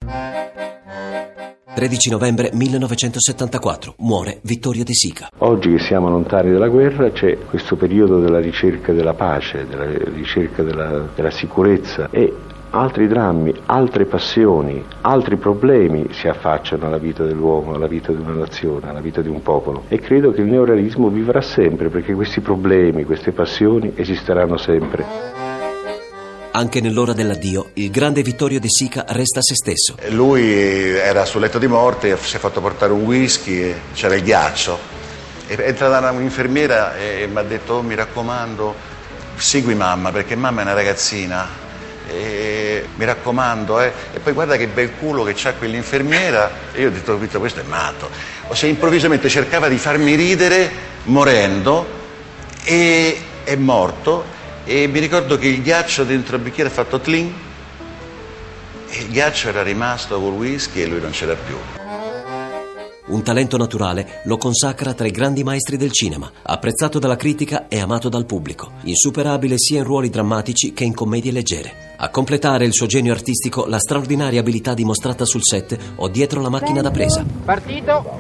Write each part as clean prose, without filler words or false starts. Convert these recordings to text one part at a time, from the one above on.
13 novembre 1974, muore Vittorio De Sica. Oggi che siamo lontani dalla guerra c'è questo periodo della ricerca della pace, della ricerca della sicurezza, e altri drammi, altre passioni, altri problemi si affacciano alla vita dell'uomo, alla vita di una nazione, alla vita di un popolo, e credo che il neorealismo vivrà sempre, perché questi problemi, queste passioni esisteranno sempre. Anche nell'ora dell'addio, il grande Vittorio De Sica resta se stesso. Lui era sul letto di morte, si è fatto portare un whisky, c'era il ghiaccio. È entrata un'infermiera e mi ha detto: "Oh, mi raccomando, segui mamma, perché mamma è una ragazzina. Mi raccomando, E poi guarda che bel culo che c'ha quell'infermiera." E io ho detto: "Questo è matto." O se improvvisamente cercava di farmi ridere morendo, e è morto. E mi ricordo che il ghiaccio dentro il bicchiere ha fatto tling, e il ghiaccio era rimasto col whisky e lui non c'era più. Un talento naturale lo consacra tra i grandi maestri del cinema, apprezzato dalla critica e amato dal pubblico, insuperabile sia in ruoli drammatici che in commedie leggere. A completare il suo genio artistico la straordinaria abilità dimostrata sul set o dietro la macchina da presa. Partito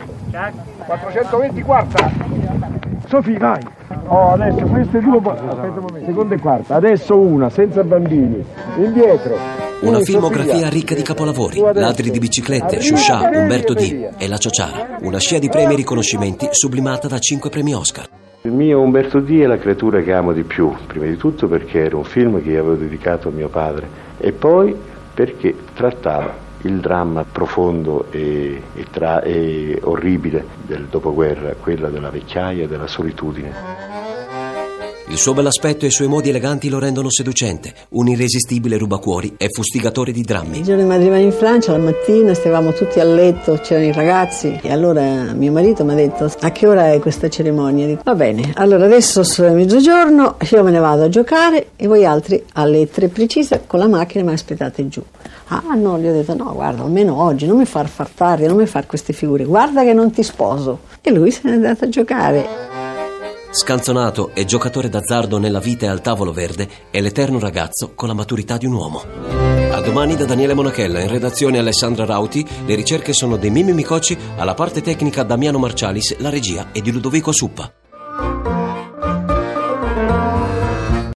424. Sofì, vai. Adesso queste due, aspetta un momento, seconda e quarta, adesso una, senza bambini, indietro. Una filmografia ricca di capolavori, Ladri di biciclette, Sciuscià, Umberto D. e La Ciociara. Una scia di premi e riconoscimenti sublimata da 5 premi Oscar. Il mio Umberto D. è la creatura che amo di più, prima di tutto perché era un film che io avevo dedicato a mio padre, e poi perché trattava il dramma profondo e orribile del dopoguerra, quella della vecchiaia e della solitudine. Il suo bell'aspetto e i suoi modi eleganti lo rendono seducente, un irresistibile rubacuori e fustigatore di drammi. Il giorno di matrimonio in Francia, la mattina stavamo tutti a letto, c'erano i ragazzi, e allora mio marito mi ha detto: "A che ora è questa cerimonia?" Dico: "Va bene, allora adesso è mezzogiorno, io me ne vado a giocare e voi altri alle 3 precise con la macchina mi aspettate giù." "Ah no", gli ho detto, "no, guarda, almeno oggi non mi far tardi, non mi far queste figure, guarda che non ti sposo." E lui se n'è andato a giocare. Scanzonato e giocatore d'azzardo nella vita e al tavolo verde, è l'eterno ragazzo con la maturità di un uomo. A domani da Daniele Monachella, in redazione Alessandra Rauti, le ricerche sono di Mimmi Micocci, alla parte tecnica Damiano Marcialis, la regia è di Ludovico Suppa.